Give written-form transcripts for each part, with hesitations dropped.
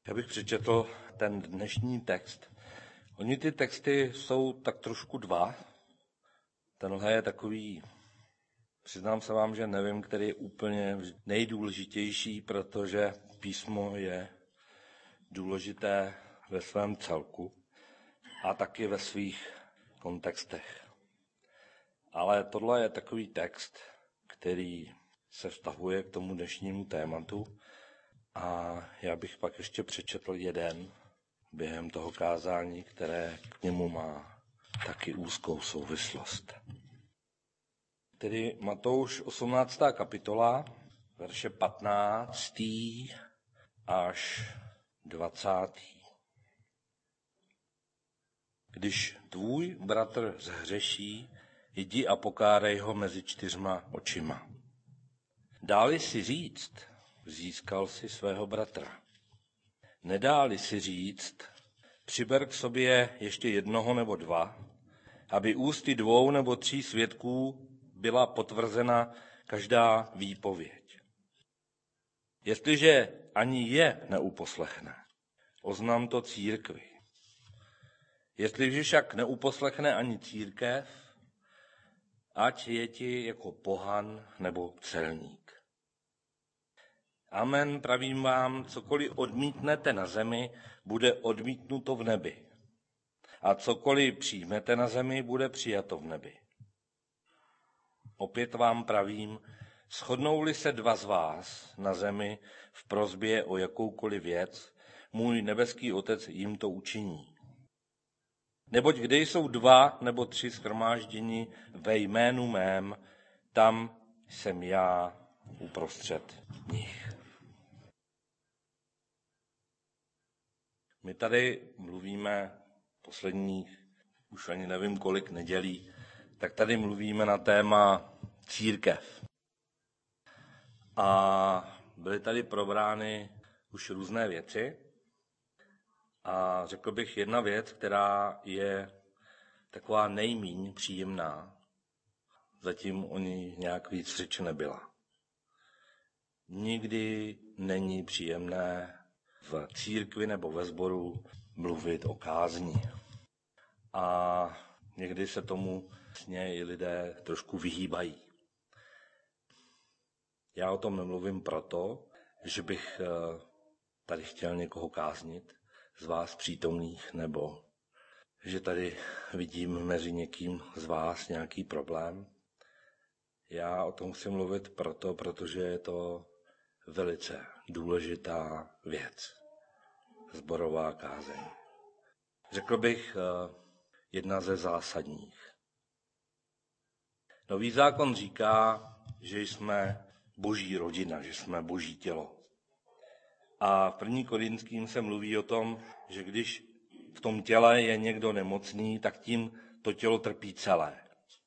Já bych přečetl ten dnešní text. Oni ty texty jsou tak trošku dva. Tenhle je takový, přiznám se vám, že nevím, který je úplně nejdůležitější, protože písmo je důležité ve svém celku a taky ve svých kontextech. Ale tohle je takový text, který se vztahuje k tomu dnešnímu tématu a já bych pak ještě přečetl jeden během toho kázání, které k němu má taky úzkou souvislost. Tedy Matouš 18. kapitola, verše 15. až 20. Když tvůj bratr zhřeší, jdi a pokárej ho mezi 4 očima. Dáli si říct, získal si svého bratra. Nedáli si říct, přiber k sobě ještě 1 nebo 2, aby ústy 2 nebo 3 svědků byla potvrzena každá výpověď. Jestliže ani je neuposlechne, oznam to církvi. Jestliže však neuposlechne ani církev, ať je ti jako pohan nebo celník. Amen, pravím vám, cokoliv odmítnete na zemi, bude odmítnuto v nebi. A cokoliv přijmete na zemi, bude přijato v nebi. Opět vám pravím, shodnou-li se 2 z vás na zemi v prosbě o jakoukoliv věc, můj nebeský Otec jim to učiní. Neboť kde jsou 2 nebo 3 shromážděni ve jménu mém, tam jsem já uprostřed nich. My tady mluvíme posledních, už ani nevím kolik nedělí, tak tady mluvíme na téma církev. A byly tady probrány už různé věci. A řekl bych jedna věc, která je taková nejmíň příjemná. Zatím o ní nějak víc řeči nebyla. Nikdy není příjemné v církvi nebo ve sboru mluvit o kázni. A někdy se tomu vlastně i lidé trošku vyhýbají. Já o tom nemluvím proto, že bych tady chtěl někoho káznit z vás přítomných, nebo že tady vidím mezi někým z vás nějaký problém. Já o tom chci mluvit proto, protože je to velice důležitá věc. Sborová kázeň. Řekl bych jedna ze zásadních. Nový zákon říká, že jsme boží rodina, že jsme boží tělo. A v 1. Korinským se mluví o tom, že když v tom těle je někdo nemocný, tak tím to tělo trpí celé.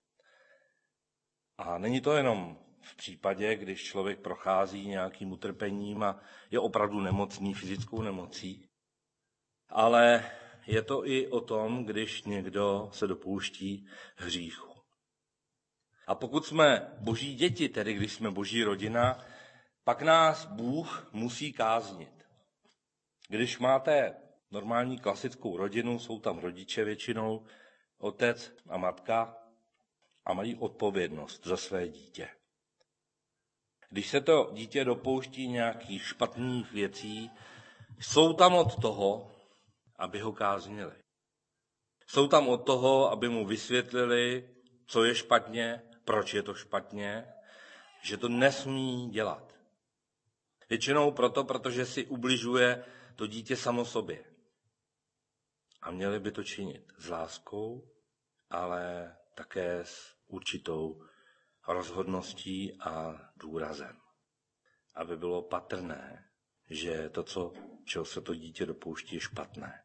A není to jenom v případě, když člověk prochází nějakým utrpením a je opravdu nemocný fyzickou nemocí, ale je to i o tom, když někdo se dopouští hříchu. A pokud jsme boží děti, tedy když jsme boží rodina, pak nás Bůh musí káznit. Když máte normální klasickou rodinu, jsou tam rodiče většinou, otec a matka a mají odpovědnost za své dítě. Když se to dítě dopouští nějakých špatných věcí, jsou tam od toho, aby ho káznili. Jsou tam od toho, aby mu vysvětlili, co je špatně, proč je to špatně, že to nesmí dělat. Většinou proto, protože si ubližuje to dítě samo sobě. A měli by to činit s láskou, ale také s určitou rozhodností a důrazem. Aby bylo patrné, že to, čeho se to dítě dopouští, je špatné.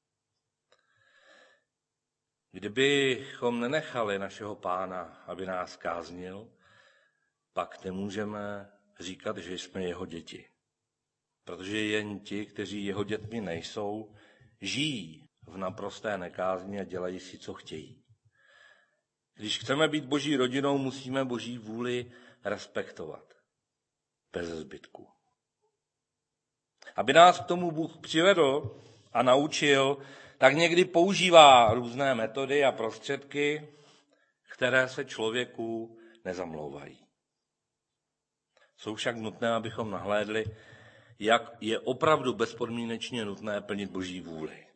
Kdybychom nenechali našeho Pána, aby nás káznil, pak nemůžeme říkat, že jsme jeho děti. Protože jen ti, kteří jeho dětmi nejsou, žijí v naprosté nekázni a dělají si, co chtějí. Když chceme být boží rodinou, musíme boží vůli respektovat. Bez zbytku. Aby nás k tomu Bůh přivedl a naučil, tak někdy používá různé metody a prostředky, které se člověku nezamlouvají. Jsou však nutné, abychom nahlédli, jak je opravdu bezpodmínečně nutné plnit Boží vůli.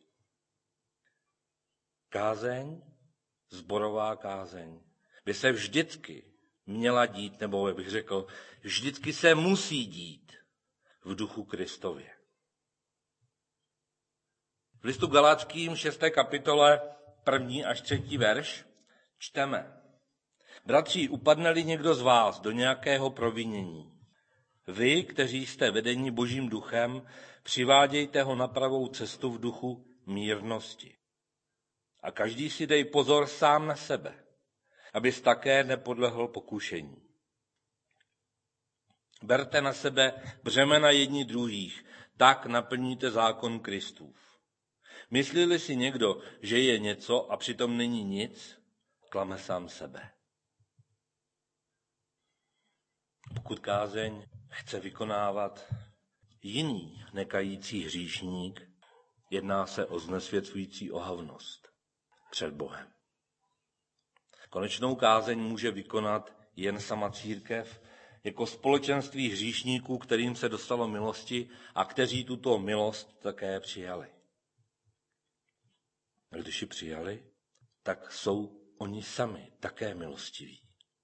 Kázeň, sborová kázeň, by se vždycky měla dít, nebo bych řekl, vždycky se musí dít v duchu Kristově. V listu Galackým 6. kapitole 1. až 3. verš čteme: Bratři, upadne-li někdo z vás do nějakého provinění, vy, kteří jste vedeni Božím duchem, přivádějte ho na pravou cestu v duchu mírnosti. A každý si dej pozor sám na sebe, abys také nepodlehl pokušení. Berte na sebe břemena jedni druhých, tak naplníte zákon Kristův. Myslí-li si někdo, že je něco a přitom není nic, klame sám sebe. Pokud kázeň chce vykonávat jiný nekající hříšník, jedná se o znesvěcující ohavnost před Bohem. Konečnou kázeň může vykonat jen sama církev jako společenství hříšníků, kterým se dostalo milosti a kteří tuto milost také přijali. A když ji přijali, tak jsou oni sami také milostiví.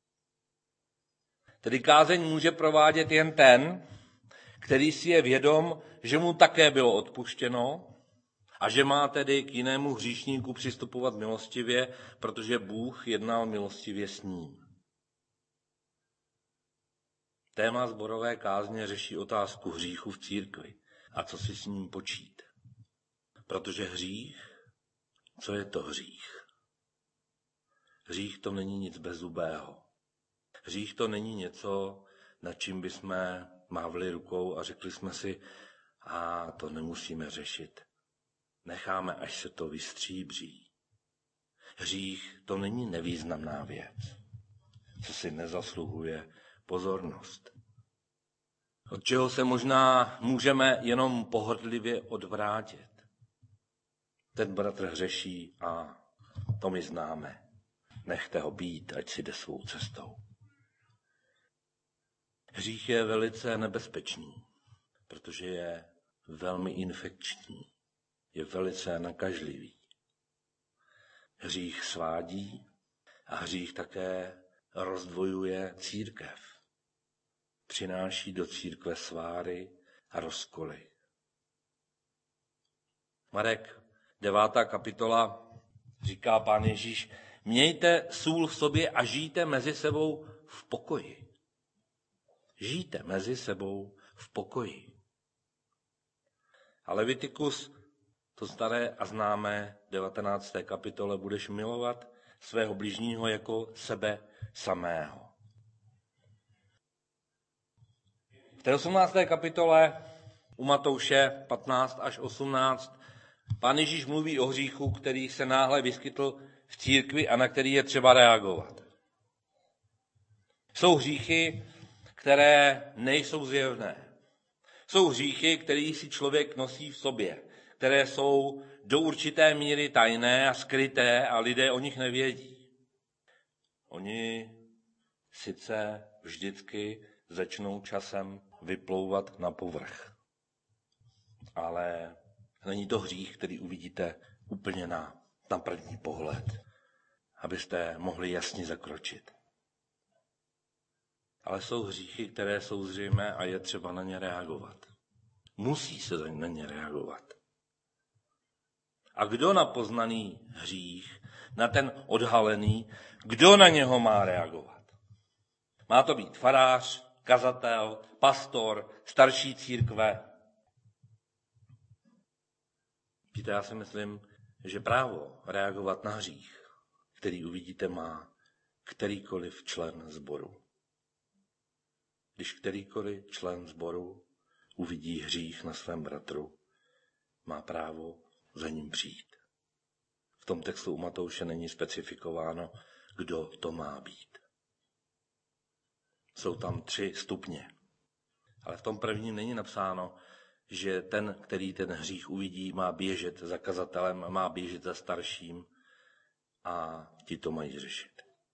Tedy kázeň může provádět jen ten, který si je vědom, že mu také bylo odpuštěno a že má tedy k jinému hříšníku přistupovat milostivě, protože Bůh jednal milostivě s ním. Téma sborové kázně řeší otázku hříchu v církvi a co si s ním počít. Protože hřích, co je to hřích? Hřích to není nic bezzubého. Hřích to není něco, nad čím bychom mávli rukou a řekli jsme si, a to nemusíme řešit. Necháme, až se to vystříbří. Hřích to není nevýznamná věc, co si nezasluhuje pozornost. Od čeho se možná můžeme jenom pohrdlivě odvrátit. Ten bratr hřeší a to my známe. Nechte ho být, ať si jde svou cestou. Hřích je velice nebezpečný, protože je velmi infekční, je velice nakažlivý. Hřích svádí a hřích také rozdvojuje církev. Přináší do církve sváry a rozkoly. Marek 9. kapitola říká Pán Ježíš: mějte sůl v sobě a žijte mezi sebou v pokoji. Žijte mezi sebou v pokoji. A Levitikus, to staré a známé 19. kapitole, budeš milovat svého bližního jako sebe samého. V té 18. kapitole u Matouše 15 až 18 Pán Ježíš mluví o hříchu, který se náhle vyskytl v církvi a na který je třeba reagovat. Jsou hříchy, které nejsou zjevné. Jsou hříchy, které si člověk nosí v sobě, které jsou do určité míry tajné a skryté a lidé o nich nevědí. Oni sice vždycky začnou časem vyplouvat na povrch, ale není to hřích, který uvidíte úplně na první pohled, abyste mohli jasně zakročit. Ale jsou hříchy, které jsou zřejmé a je třeba na ně reagovat. Musí se na ně reagovat. A kdo na poznaný hřích, na ten odhalený, kdo na něho má reagovat? Má to být farář, kazatel, pastor, starší církve. Víte, já si myslím, že právo reagovat na hřích, který uvidíte, má kterýkoliv člen sboru. Když kterýkoliv člen sboru uvidí hřích na svém bratru, má právo za ním přijít. V tom textu u Matouše není specifikováno, kdo to má být. Jsou tam 3 stupně. Ale v tom prvním není napsáno, že ten, který ten hřích uvidí, má běžet za kazatelem, má běžet za starším a ti to mají řešit.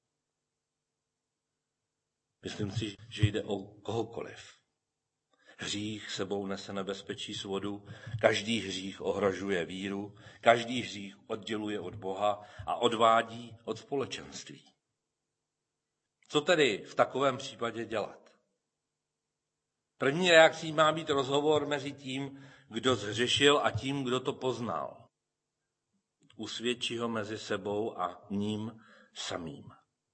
Myslím si, že jde o kohokoliv. Hřích sebou nese nebezpečí svodu, každý hřích ohrožuje víru, každý hřích odděluje od Boha a odvádí od společenství. Co tedy v takovém případě dělat? První reakcí má být rozhovor mezi tím, kdo zhřešil, a tím, kdo to poznal. Usvědčí ho mezi sebou a ním samým.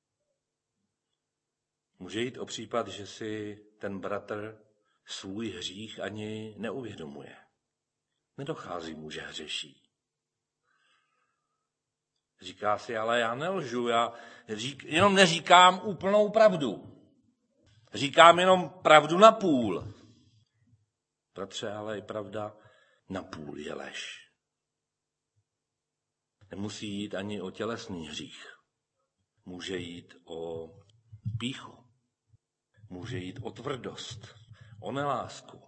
Může jít o případ, že si ten bratr svůj hřích ani neuvědomuje. Nedochází mu, že hřeší. Říká si, ale já nelžu, jenom neříkám úplnou pravdu. Říkám jenom pravdu na půl. Bratře, ale i pravda na půl je lež. Nemusí jít ani o tělesný hřích. Může jít o pýchu. Může jít o tvrdost, o nelásku.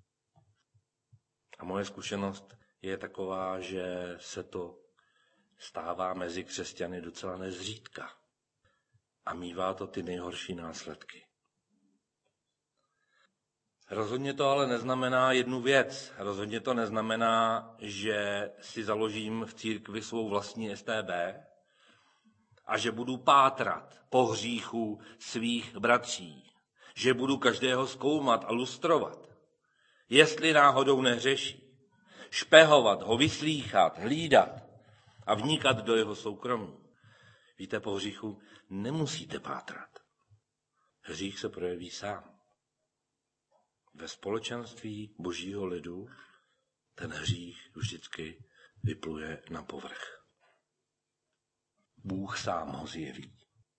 A moje zkušenost je taková, že se to stává mezi křesťany docela nezřídka. A mívá to ty nejhorší následky. Rozhodně to ale neznamená jednu věc. Rozhodně to neznamená, že si založím v církvi svou vlastní STB a že budu pátrat po hříchu svých bratří. Že budu každého zkoumat a lustrovat. Jestli náhodou nehřeší. Špehovat ho, vyslýchat, hlídat a vníkat do jeho soukromí. Víte, po hříchu nemusíte pátrat. Hřích se projeví sám. Ve společenství božího lidu ten hřích vždycky vypluje na povrch. Bůh sám ho zjeví.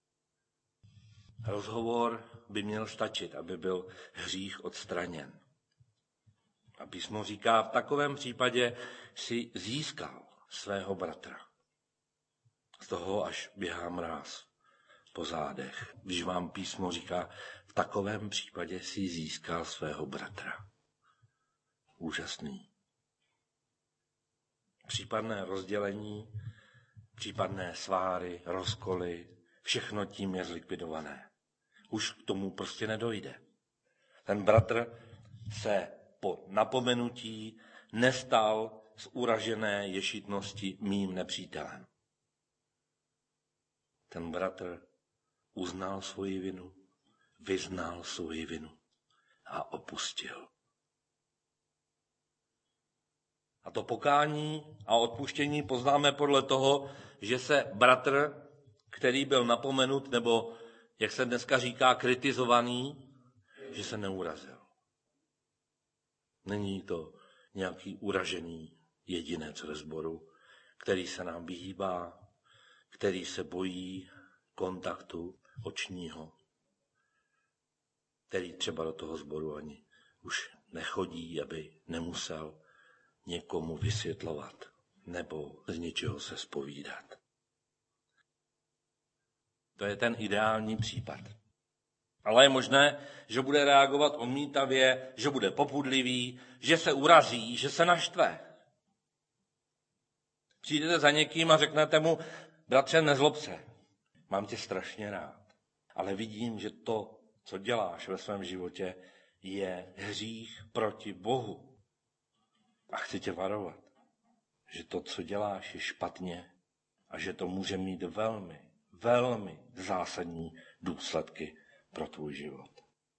Rozhovor by měl stačit, aby byl hřích odstraněn. A písmo říká, v takovém případě si získal svého bratra. Z toho až běhá mráz po zádech, když vám písmo říká, v takovém případě si získal svého bratra. Úžasný. Případné rozdělení, případné sváry, rozkoly, všechno tím je zlikvidované. Už k tomu prostě nedojde. Ten bratr se po napomenutí nestal z uražené ješitnosti mým nepřítelem. Ten bratr uznal svoji vinu, vyznal svoji vinu a opustil. A to pokání a odpuštění poznáme podle toho, že se bratr, který byl napomenut, nebo jak se dneska říká, kritizovaný, že se neurazil. Není to nějaký uražený jedinec ve sboru, který se nám vyhýbá, který se bojí kontaktu očního, který třeba do toho sboru ani už nechodí, aby nemusel někomu vysvětlovat nebo z něčeho se zpovídat. To je ten ideální případ. Ale je možné, že bude reagovat odmítavě, že bude popudlivý, že se urazí, že se naštve. Přijdete za někým a řeknete mu, bratře, nezlob se, mám tě strašně rád, ale vidím, že to, co děláš ve svém životě, je hřích proti Bohu. A chci tě varovat, že to, co děláš, je špatně a že to může mít velmi, velmi zásadní důsledky pro tvůj život.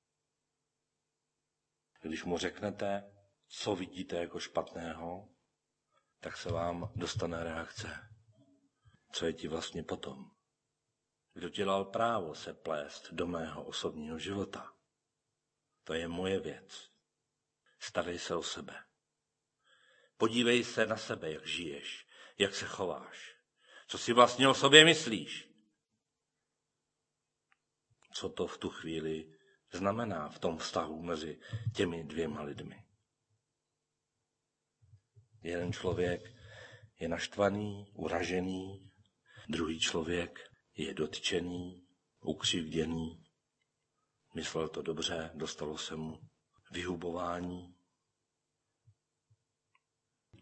Když mu řeknete, co vidíte jako špatného, tak se vám dostane reakce. Co je ti vlastně potom? Kdo ti dal právo se plést do mého osobního života? To je moje věc. Starej se o sebe. Podívej se na sebe, jak žiješ, jak se chováš. Co si vlastně o sobě myslíš? Co to v tu chvíli znamená v tom vztahu mezi těmi dvěma lidmi? Jeden člověk je naštvaný, uražený, druhý člověk je dotčený, ukřivděný. Myslel to dobře, dostalo se mu vyhubování.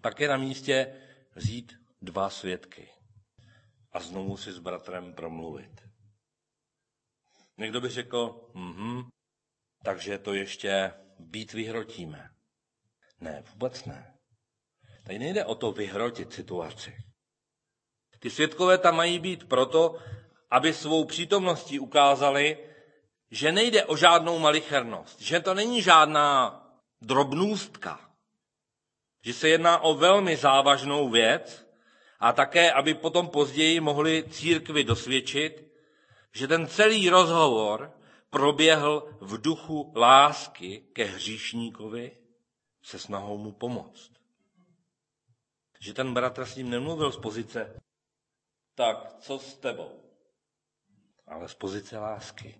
pak je na místě vzít 2 svědky a znovu si s bratrem promluvit. Někdo by řekl, takže to ještě být vyhrotíme. Ne, vůbec ne. Tady nejde o to vyhrotit situaci. Ty svědkové tam mají být proto, aby svou přítomností ukázali, že nejde o žádnou malichernost, že to není žádná drobnůstka, že se jedná o velmi závažnou věc a také, aby potom později mohli církvi dosvědčit, že ten celý rozhovor proběhl v duchu lásky ke hříšníkovi se snahou mu pomoct. Že ten bratr s ním nemluvil z pozice, tak co s tebou, ale z pozice lásky.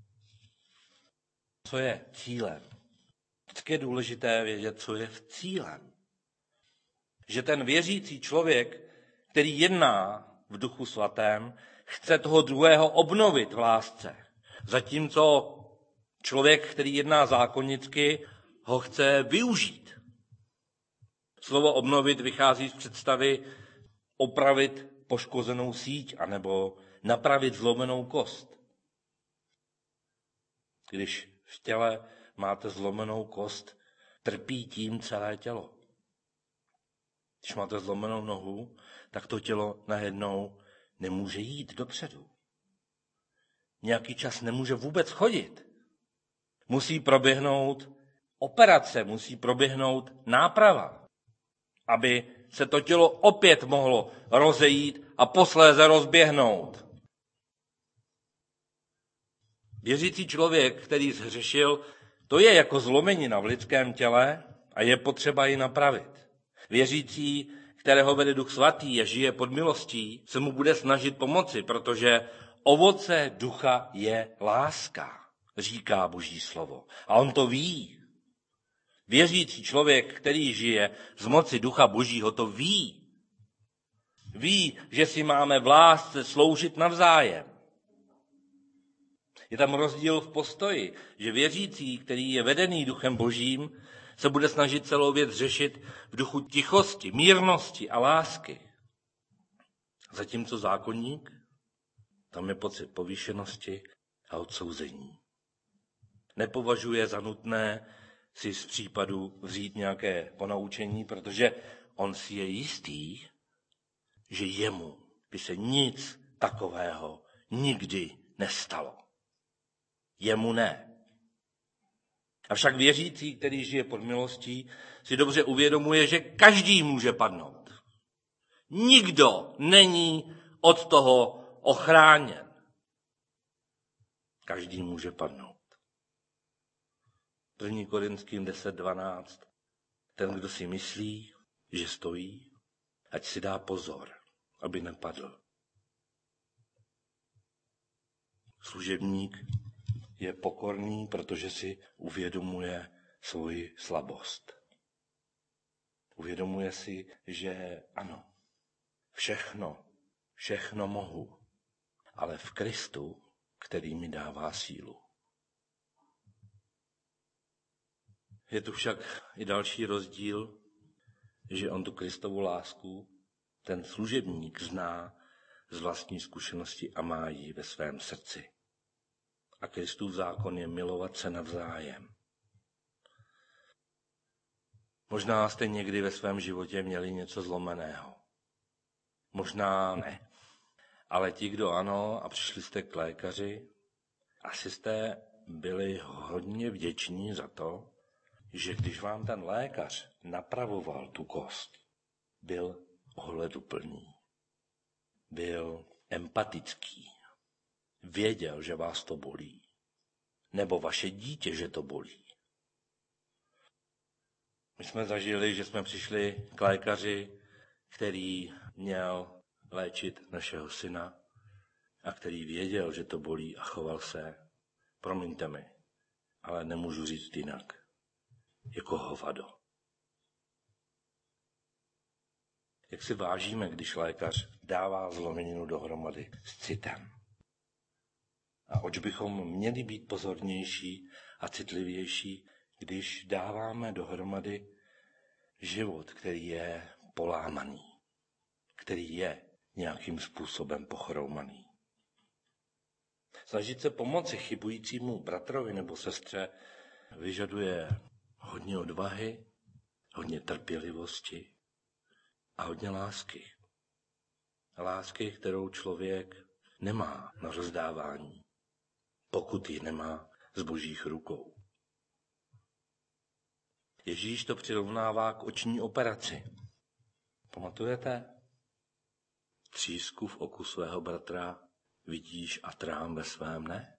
Co je cílem? Vždycky je důležité vědět, co je cílem. Že ten věřící člověk, který jedná v duchu svatém, chce toho druhého obnovit v lásce. Zatímco člověk, který jedná zákonnicky, ho chce využít. Slovo obnovit vychází z představy opravit poškozenou síť anebo napravit zlomenou kost. Když v těle máte zlomenou kost, trpí tím celé tělo. Když máte zlomenou nohu, tak to tělo najednou nemůže jít dopředu. Nějaký čas nemůže vůbec chodit. Musí proběhnout operace, musí proběhnout náprava, aby se to tělo opět mohlo rozejít a posléze rozběhnout. Věřící člověk, který zhřešil, to je jako zlomenina v lidském těle a je potřeba ji napravit. Věřící, kterého vede Duch Svatý a žije pod milostí, se mu bude snažit pomoci, protože ovoce ducha je láska, říká Boží slovo. A on to ví. Věřící člověk, který žije z moci ducha Božího, to ví. Ví, že si máme v lásce sloužit navzájem. Je tam rozdíl v postoji, že věřící, který je vedený duchem Božím, se bude snažit celou věc řešit v duchu tichosti, mírnosti a lásky. Zatímco zákonník, tam je pocit povýšenosti a odsouzení. Nepovažuje za nutné si z případu vzít nějaké ponaučení, protože on si je jistý, že jemu by se nic takového nikdy nestalo. Jemu ne. Avšak věřící, který žije pod milostí, si dobře uvědomuje, že každý může padnout. Nikdo není od toho ochráněn. Každý může padnout. 1. Korinským 10:12. Ten, kdo si myslí, že stojí, ať si dá pozor, aby nepadl. Služebník je pokorný, protože si uvědomuje svoji slabost. Uvědomuje si, že ano, všechno mohu, ale v Kristu, který mi dává sílu. Je tu však i další rozdíl, že on tu Kristovu lásku, ten služebník, zná z vlastní zkušenosti a má ji ve svém srdci. A Kristův zákon je milovat se navzájem. Možná jste někdy ve svém životě měli něco zlomeného. Možná ne. Ale ti, kdo ano, a přišli jste k lékaři, asi jste byli hodně vděční za to, že když vám ten lékař napravoval tu kost, byl ohleduplný, byl empatický, věděl, že vás to bolí, nebo vaše dítě, že to bolí. My jsme zažili, že jsme přišli k lékaři, který měl léčit našeho syna a který věděl, že to bolí a choval se, promiňte mi, ale nemůžu říct jinak, jako hovado. Jak si vážíme, když lékař dává zlomeninu dohromady s citem. A oč bychom měli být pozornější a citlivější, když dáváme dohromady život, který je polámaný, který je nějakým způsobem pochroumaný. Snažit se pomoci chybujícímu bratrovi nebo sestře vyžaduje hodně odvahy, hodně trpělivosti a hodně lásky. Lásky, kterou člověk nemá na rozdávání, pokud ji nemá z božích rukou. Ježíš to přirovnává k oční operaci. Pamatujete? Třísku v oku svého bratra vidíš a trám ve svém ne?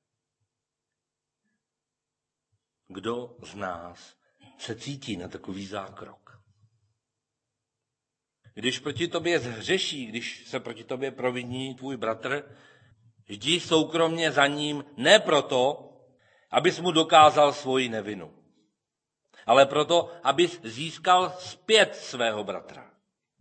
Kdo z nás se cítí na takový zákrok? Když proti tobě zhřeší, když se proti tobě proviní tvůj bratr, jdi soukromně za ním ne proto, abys mu dokázal svoji nevinu, ale proto, abys získal zpět svého bratra.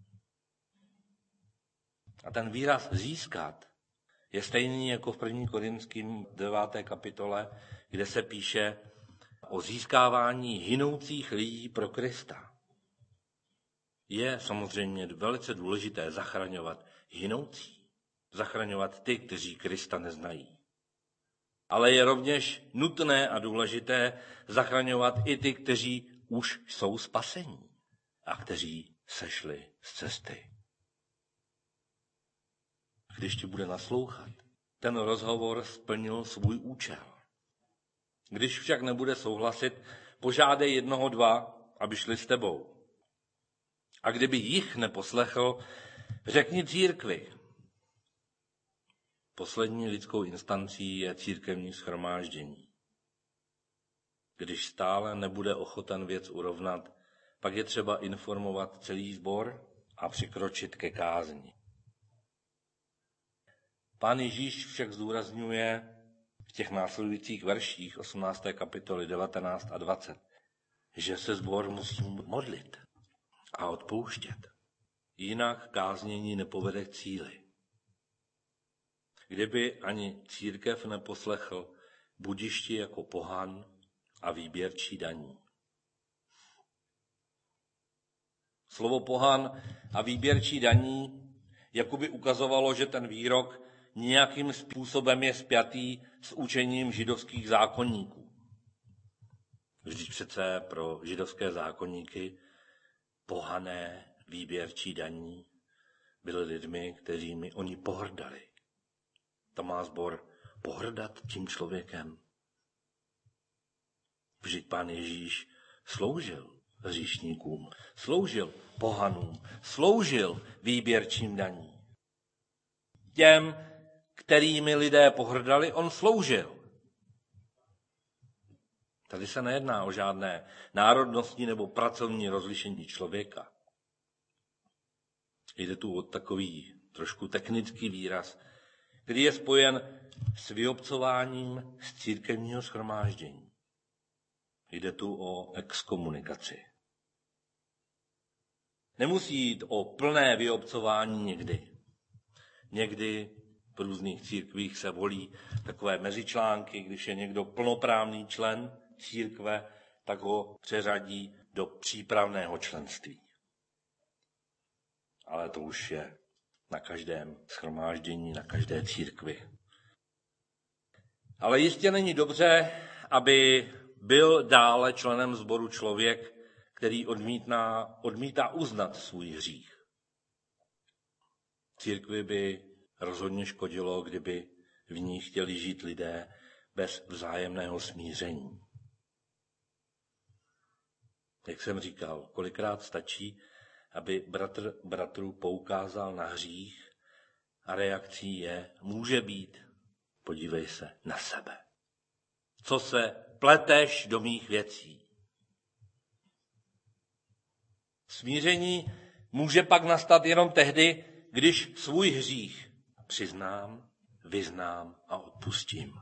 A ten výraz získat je stejný jako v 1. Korinským 9. kapitole, kde se píše o získávání hynoucích lidí pro Krista. Je samozřejmě velice důležité zachraňovat hynoucí, zachraňovat ty, kteří Krista neznají. Ale je rovněž nutné a důležité zachraňovat i ty, kteří už jsou spasení a kteří sešli z cesty. Když ti bude naslouchat, ten rozhovor splnil svůj účel. Když však nebude souhlasit, požádej 1, 2, aby šli s tebou. A kdyby jich neposlechl, řekni církvi. Poslední lidskou instancí je církevní shromáždění. Když stále nebude ochoten věc urovnat, pak je třeba informovat celý sbor a přikročit ke kázni. Pán Ježíš však zdůrazňuje v těch následujících verších 18. kapitoly 19 a 20, že se sbor musí modlit a odpouštět. Jinak káznění nepovede k cíli. Kdyby ani církev neposlechl, budišti jako pohan a výběrčí daní. Slovo pohan a výběrčí daní jakoby ukazovalo, že ten výrok nějakým způsobem je spjatý s učením židovských zákonníků. Vždyť přece pro židovské zákonníky pohané výběrčí daní byli lidmi, kterými oni pohrdali. To má sbor pohrdat tím člověkem. Vždyť Pán Ježíš sloužil hříšníkům, sloužil pohanům, sloužil výběrčím daní. Těm, kterými lidé pohrdali, on sloužil. Tady se nejedná o žádné národnostní nebo pracovní rozlišení člověka. Jde tu o takový trošku technický výraz, který je spojen s vyobcováním z církevního shromáždění. Jde tu o exkomunikaci. Nemusí jít o plné vyobcování někdy. Někdy v různých církvích se volí takové mezičlánky, když je někdo plnoprávný člen církve, tak ho přeřadí do přípravného členství. Ale to už je na každém shromáždění, na každé církvi. Ale jistě není dobře, aby byl dále členem sboru člověk, který odmítá uznat svůj hřích. Církvi by rozhodně škodilo, kdyby v ní chtěli žít lidé bez vzájemného smíření. Jak jsem říkal, kolikrát stačí, aby bratr bratru poukázal na hřích a reakcí může být, podívej se na sebe. Co se pleteš do mých věcí? Smíření může pak nastat jenom tehdy, když svůj hřích přiznám, vyznám a odpustím.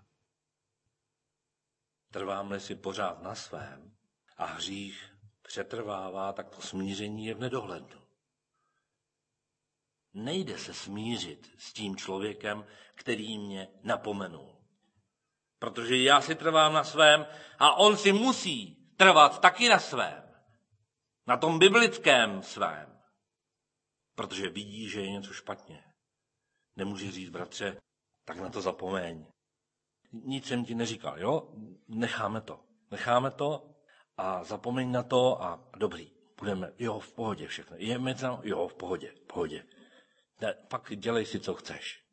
Trvám-li si pořád na svém a hřích přetrvává, tak to smíření je v nedohlednu. Nejde se smířit s tím člověkem, který mě napomenul. Protože já si trvám na svém a on si musí trvat taky na svém. Na tom biblickém svém. Protože vidí, že je něco špatně. Nemůže říct, bratře, tak na to zapomeň. Nic jsem ti neříkal, jo? Necháme to a zapomeň na to a dobrý. Budeme, jo, v pohodě všechno. Jo, v pohodě. Ne, pak dělej si, co chceš.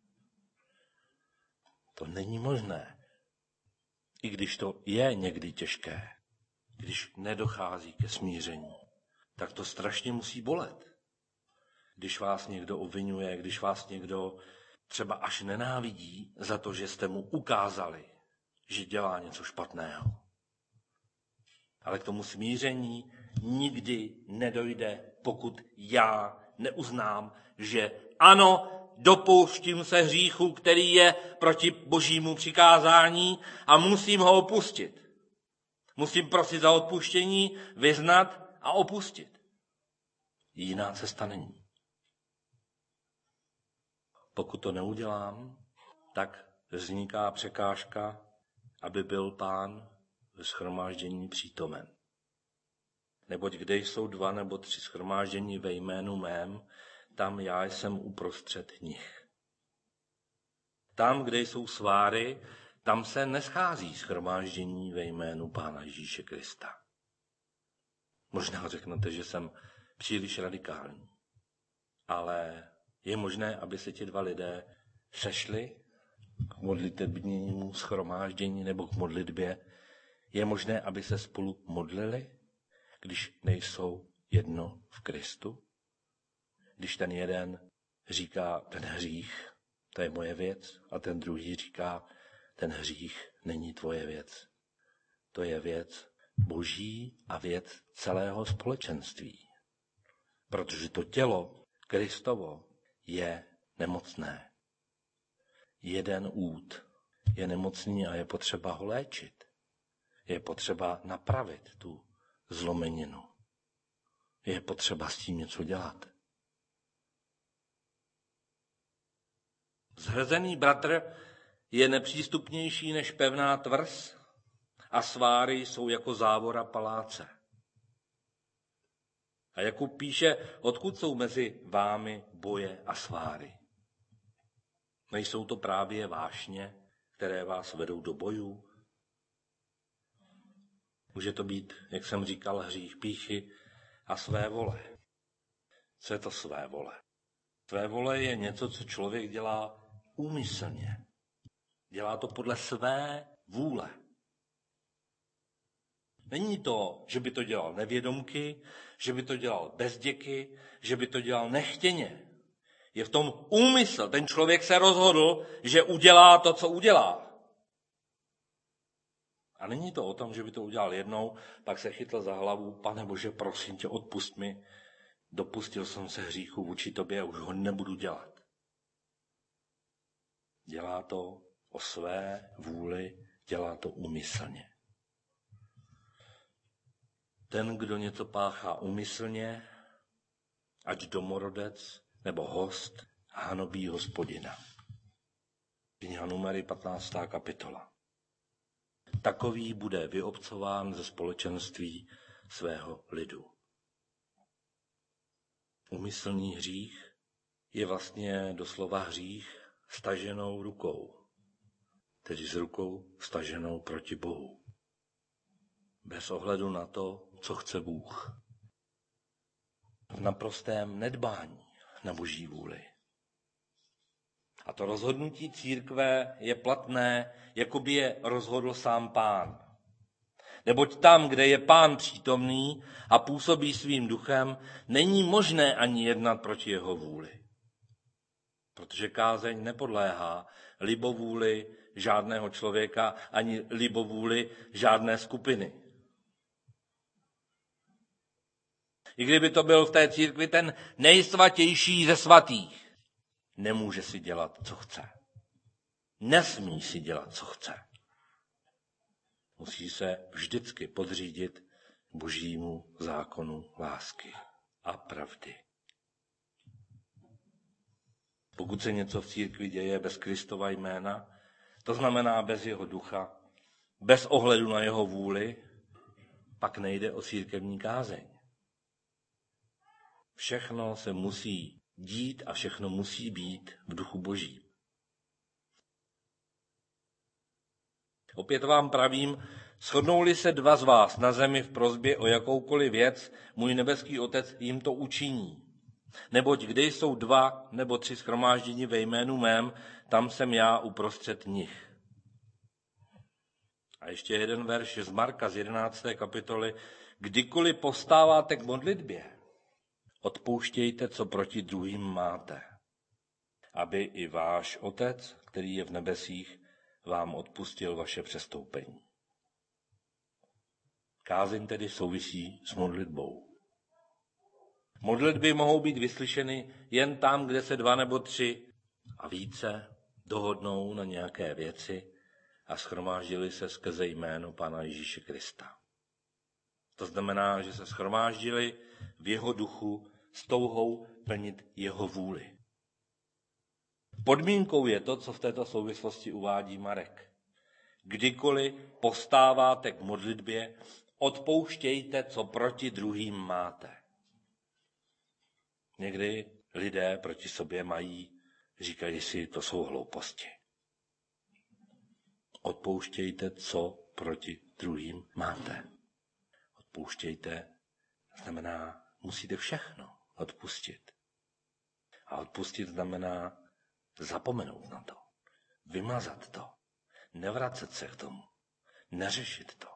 To není možné. I když to je někdy těžké, když nedochází ke smíření, tak to strašně musí bolet. Když vás někdo obvinuje, když vás někdo třeba až nenávidí za to, že jste mu ukázali, že dělá něco špatného. Ale k tomu smíření nikdy nedojde, pokud já neuznám, že ano, dopouštím se hříchu, který je proti božímu přikázání a musím ho opustit. Musím prosit za odpuštění, vyznat a opustit. Jiná cesta není. Pokud to neudělám, tak vzniká překážka, aby byl Pán ve shromáždění přítomen. Neboť kde jsou 2 nebo 3 shromáždění ve jménu mém, tam já jsem uprostřed nich. Tam, kde jsou sváry, tam se neschází shromáždění ve jménu Pána Ježíše Krista. Možná řeknete, že jsem příliš radikální, ale je možné, aby se ti 2 lidé sešli k modlitebnímu shromáždění nebo k modlitbě. Je možné, aby se spolu modlili, když nejsou jedno v Kristu? Když ten jeden říká, ten hřích, to je moje věc, a ten druhý říká, ten hřích není tvoje věc. To je věc Boží a věc celého společenství. Protože to tělo Kristovo je nemocné. Jeden úd je nemocný a je potřeba ho léčit. Je potřeba napravit tu zlomeninu. Je potřeba s tím něco dělat. Zhrzený bratr je nepřístupnější než pevná tvrz a sváry jsou jako závora paláce. A Jakub píše, odkud jsou mezi vámi boje a sváry. Nejsou to právě vášně, které vás vedou do bojů? Může to být, jak jsem říkal, hřích pýchy a své vole. Co je to své vole? Své vole je něco, co člověk dělá úmyslně. Dělá to podle své vůle. Není to, že by to dělal nevědomky, že by to dělal bezděky, že by to dělal nechtěně. Je v tom úmysl. Ten člověk se rozhodl, že udělá to, co udělá. A není to o tom, že by to udělal jednou, pak se chytl za hlavu, Pane Bože, prosím tě, odpusť mi, dopustil jsem se hříchu vůči tobě a už ho nebudu dělat. Dělá to o své vůli, dělá to úmyslně. Ten, kdo něco páchá úmyslně, ať domorodec nebo host, hanobí Hospodina. Kniha Numery 15. kapitola. Takový bude vyobcován ze společenství svého lidu. Úmyslný hřích je vlastně doslova hřích staženou rukou, tedy s rukou staženou proti Bohu. Bez ohledu na to, co chce Bůh. V naprostém nedbání na Boží vůli. A to rozhodnutí církve je platné, jako by je rozhodl sám Pán. Neboť tam, kde je Pán přítomný a působí svým duchem, není možné ani jednat proti jeho vůli. Protože kázeň nepodléhá libovůli žádného člověka ani libovůli žádné skupiny. I kdyby to byl v té církvi ten nejsvatější ze svatých, nemůže si dělat, co chce. Nesmí si dělat, co chce. Musí se vždycky podřídit Božímu zákonu lásky a pravdy. Pokud se něco v církvi děje bez Kristova jména, to znamená bez jeho ducha, bez ohledu na jeho vůli, pak nejde o církevní kázeň. Všechno se musí dít a všechno musí být v duchu Božím. Opět vám pravím, shodnou-li se dva z vás na zemi v prosbě o jakoukoliv věc, můj nebeský Otec jim to učiní. Neboť kde jsou 2 nebo 3 shromážděni ve jménu mém, tam jsem já uprostřed nich. A ještě jeden verš z Marka z 11. kapitoly. Kdykoliv postáváte k modlitbě, odpouštějte, co proti druhým máte, aby i váš Otec, který je v nebesích, vám odpustil vaše přestoupení. Kázeň tedy souvisí s modlitbou. Modlitby mohou být vyslyšeny jen tam, kde se 2 nebo 3 a více dohodnou na nějaké věci a shromáždili se skrze jméno Pána Ježíše Krista. To znamená, že se shromáždili v jeho duchu s touhou plnit jeho vůli. Podmínkou je to, co v této souvislosti uvádí Marek. Kdykoliv postáváte k modlitbě, odpouštějte, co proti druhým máte. Někdy lidé proti sobě mají, říkají si, to jsou hlouposti. Odpouštějte, co proti druhým máte. Odpouštějte znamená, musíte všechno odpustit. A odpustit znamená zapomenout na to, vymazat to, nevracet se k tomu, neřešit to.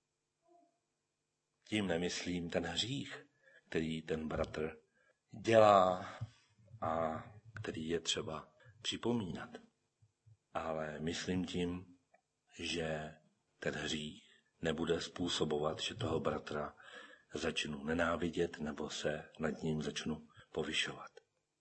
Tím nemyslím ten hřích, který ten bratr dělá a který je třeba připomínat. Ale myslím tím, že ten hřích nebude způsobovat, že toho bratra začnu nenávidět nebo se nad ním začnu povyšovat.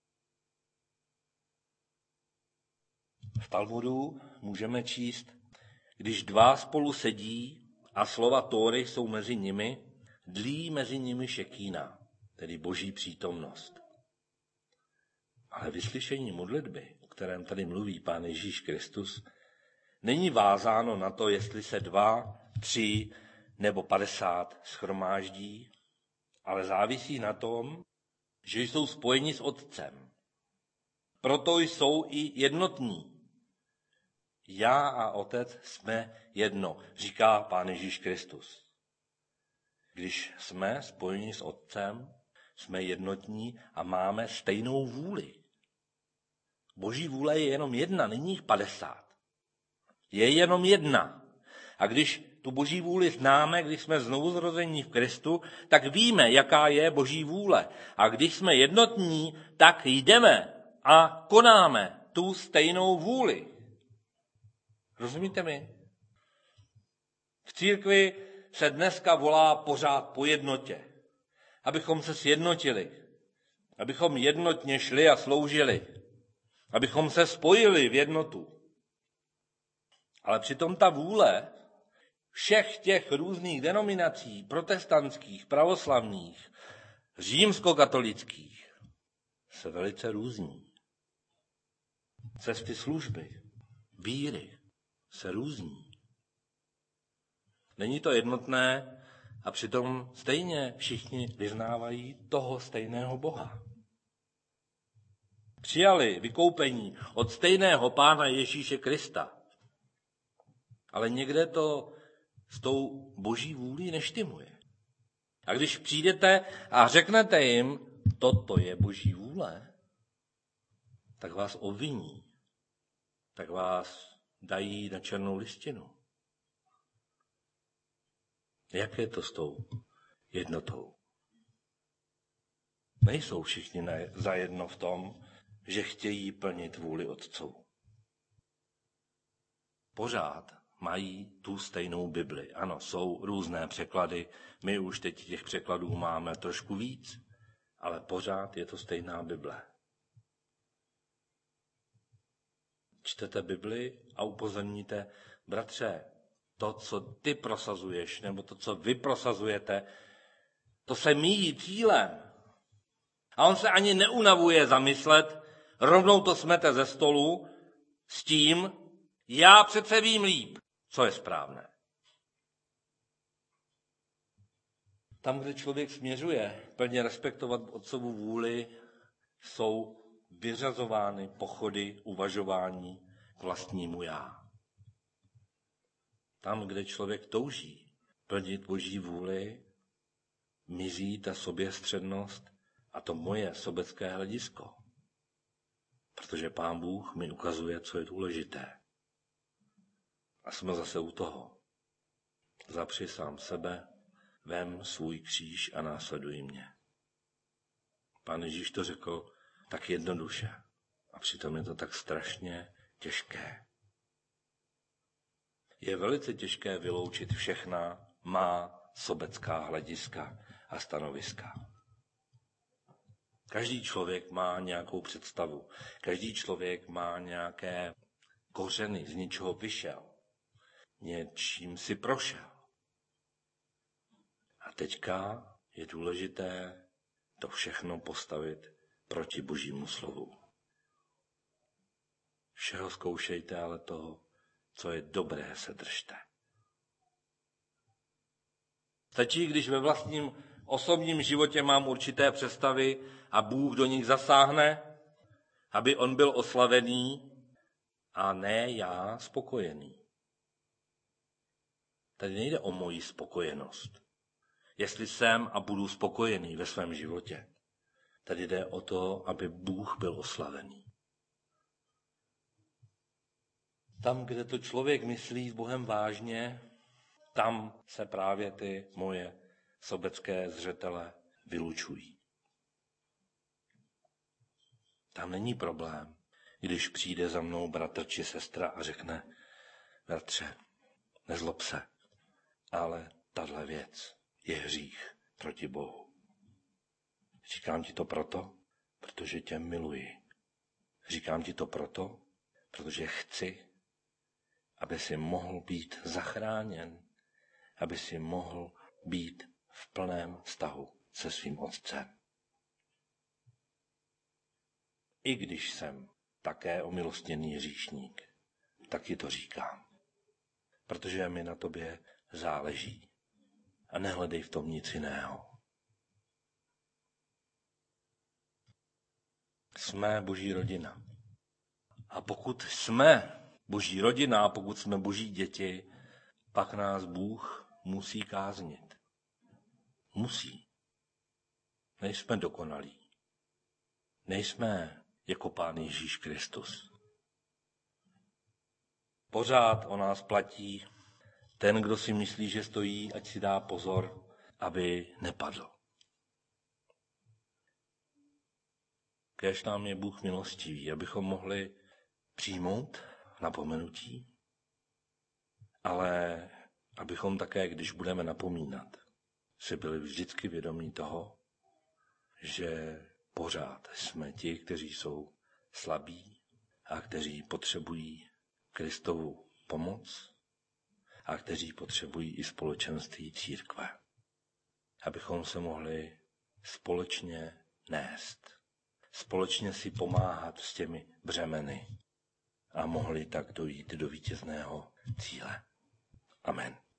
V Talmudu můžeme číst, když 2 spolu sedí a slova Tóry jsou mezi nimi, dlí mezi nimi šekína, tedy boží přítomnost. Ale vyslyšení modlitby, o kterém tady mluví Pán Ježíš Kristus, není vázáno na to, jestli se 2, 3 nebo 50 shromáždí, ale závisí na tom, že jsou spojeni s Otcem. Proto jsou i jednotní. Já a Otec jsme jedno, říká Pán Ježíš Kristus. Když jsme spojeni s Otcem, jsme jednotní a máme stejnou vůli. Boží vůle je jenom jedna, není jich 50. Je jenom jedna. A když tu Boží vůli známe, když jsme znovu zrození v Kristu, tak víme, jaká je Boží vůle. A když jsme jednotní, tak jdeme a konáme tu stejnou vůli. Rozumíte mi? V církvi se dneska volá pořád po jednotě. Abychom se sjednotili. Abychom jednotně šli a sloužili. Abychom se spojili v jednotu. Ale přitom ta vůle všech těch různých denominací, protestantských, pravoslavných, římskokatolických, se velice různí. Cesty služby, víry se různí. Není to jednotné a přitom stejně všichni vyznávají toho stejného Boha. Přijali vykoupení od stejného Pána Ježíše Krista. Ale někde to s tou Boží vůlí neštimuje. A když přijdete a řeknete jim, toto je Boží vůle, tak vás obviní. Tak vás dají na černou listinu. Jak je to s tou jednotou? Nejsou všichni zajedno v tom, že chtějí plnit vůli Otců. Pořád mají tu stejnou Bibli. Ano, jsou různé překlady, my už teď těch překladů máme trošku víc, ale pořád je to stejná Bible. Čtete Bibli a upozorníte, bratře, to, co ty prosazuješ, nebo to, co vy prosazujete, to se míjí cílem. A on se ani neunavuje zamyslet, rovnou to smete ze stolu s tím, já přece vím líp, co je správné. Tam, kde člověk směřuje plně respektovat otcovu vůli, jsou vyřazovány pochody uvažování k vlastnímu já. Tam, kde člověk touží plnit Boží vůli, mizí ta soběstřednost a to moje sobecké hledisko. Protože Pán Bůh mi ukazuje, co je důležité. A jsme zase u toho. Zapři sám sebe, vem svůj kříž a následuj mě. Pán Ježíš to řekl tak jednoduše a přitom je to tak strašně těžké. Je velice těžké vyloučit všechna má sobecká hlediska a stanoviska. Každý člověk má nějakou představu. Každý člověk má nějaké kořeny, z něčeho vyšel. Něčím si prošel. A teďka je důležité to všechno postavit proti Božímu slovu. Všeho zkoušejte, ale toho, co je dobré, se držte. Stačí, když ve vlastním osobním životě mám určité představy a Bůh do nich zasáhne, aby on byl oslavený a ne já spokojený. Tady nejde o moji spokojenost. Jestli jsem a budu spokojený ve svém životě, tady jde o to, aby Bůh byl oslavený. Tam, kde to člověk myslí s Bohem vážně, tam se právě ty moje sobecké zřetele vylučují. Tam není problém, když přijde za mnou bratr či sestra a řekne: bratře, nezlob se, ale tahle věc je hřích proti Bohu. Říkám ti to proto, protože tě miluji. Říkám ti to proto, protože chci, aby si mohl být zachráněn, aby si mohl být v plném vztahu se svým otcem. I když jsem také omilostněný hříšník, tak ti to říkám. Protože mi na tobě záleží. A nehledej v tom nic jiného. Jsme Boží rodina. A pokud jsme Boží rodina, a pokud jsme Boží děti, pak nás Bůh musí káznit. Musí. Nejsme dokonalí. Nejsme jako Pán Ježíš Kristus. Pořád o nás platí: ten, kdo si myslí, že stojí, ať si dá pozor, aby nepadl. Kéž nám je Bůh milostivý, abychom mohli přijmout napomenutí, ale abychom také, když budeme napomínat, si byli vždycky vědomí toho, že pořád jsme ti, kteří jsou slabí a kteří potřebují Kristovu pomoc a kteří potřebují i společenství církve, abychom se mohli společně nést, společně si pomáhat s těmi břemeny a mohli tak dojít do vítězného cíle. Amen.